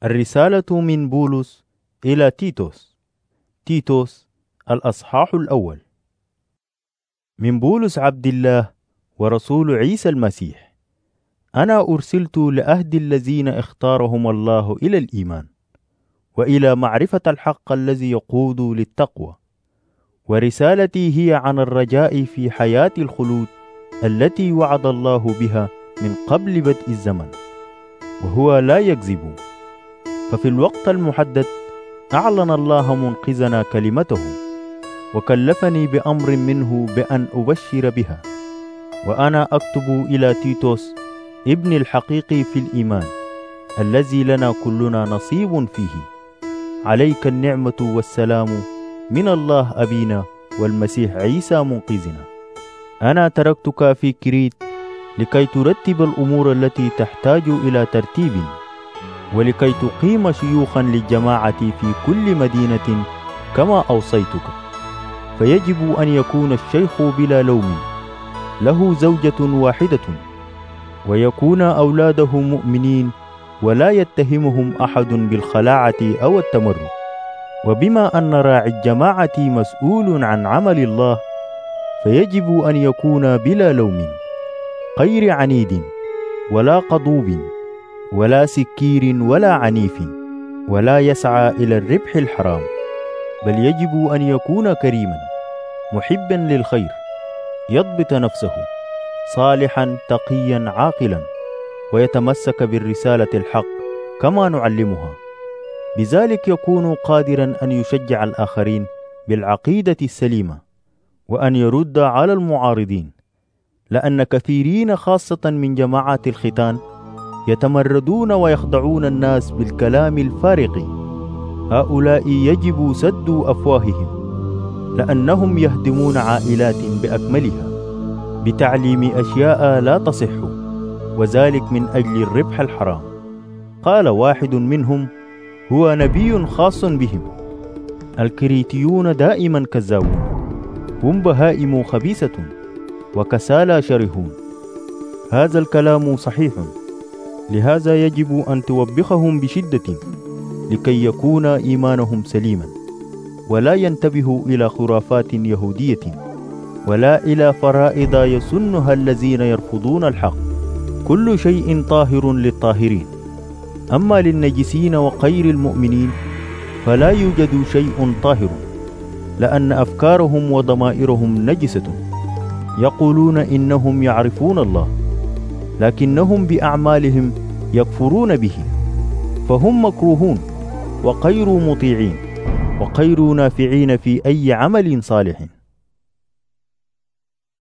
الرسالة من بولس إلى تيتوس. تيتوس الأصحاح الأول. من بولس عبد الله ورسول عيسى المسيح، أنا أرسلت لأهدي الذين اختارهم الله إلى الإيمان وإلى معرفة الحق الذي يقود للتقوى، ورسالتي هي عن الرجاء في حياة الخلود التي وعد الله بها من قبل بدء الزمن، وهو لا يكذب. ففي الوقت المحدد أعلن الله منقذنا كلمته، وكلفني بأمر منه بأن أبشر بها، وأنا أكتب إلى تيتوس ابن الحقيقي في الإيمان الذي لنا كلنا نصيب فيه. عليك النعمة والسلام من الله أبينا والمسيح عيسى منقذنا. أنا تركتك في كريت لكي ترتب الأمور التي تحتاج إلى ترتيب، ولكي تقيم شيوخا للجماعة في كل مدينة كما أوصيتك. فيجب أن يكون الشيخ بلا لوم، له زوجة واحدة، ويكون أولاده مؤمنين، ولا يتهمهم أحد بالخلاعة أو التمرد. وبما أن راعي الجماعة مسؤول عن عمل الله، فيجب أن يكون بلا لوم، غير عنيد ولا قضوب ولا سكير ولا عنيف، ولا يسعى إلى الربح الحرام، بل يجب أن يكون كريما، محبا للخير، يضبط نفسه، صالحا تقيا عاقلا، ويتمسك بالرسالة الحق كما نعلمها. بذلك يكون قادرا أن يشجع الآخرين بالعقيدة السليمة، وأن يرد على المعارضين، لأن كثيرين خاصة من جماعة الختان يتمردون ويخدعون الناس بالكلام الفارغ. هؤلاء يجب سد أفواههم، لأنهم يهدمون عائلات بأكملها بتعليم أشياء لا تصح، وذلك من أجل الربح الحرام. قال واحد منهم: هو نبي خاص بهم. الكريتيون دائما كذابون، هم بهائم خبيثة وكسالى شرهون. هذا الكلام صحيح، لهذا يجب أن توبخهم بشدة لكي يكون إيمانهم سليما، ولا ينتبهوا إلى خرافات يهودية، ولا إلى فرائض يسنها الذين يرفضون الحق. كل شيء طاهر للطاهرين، أما للنجسين وغير المؤمنين فلا يوجد شيء طاهر، لأن أفكارهم وضمائرهم نجسة. يقولون إنهم يعرفون الله، لكنهم بأعمالهم يكفرون به، فهم مكروهون وغير مطيعين وغير نافعين في أي عمل صالح.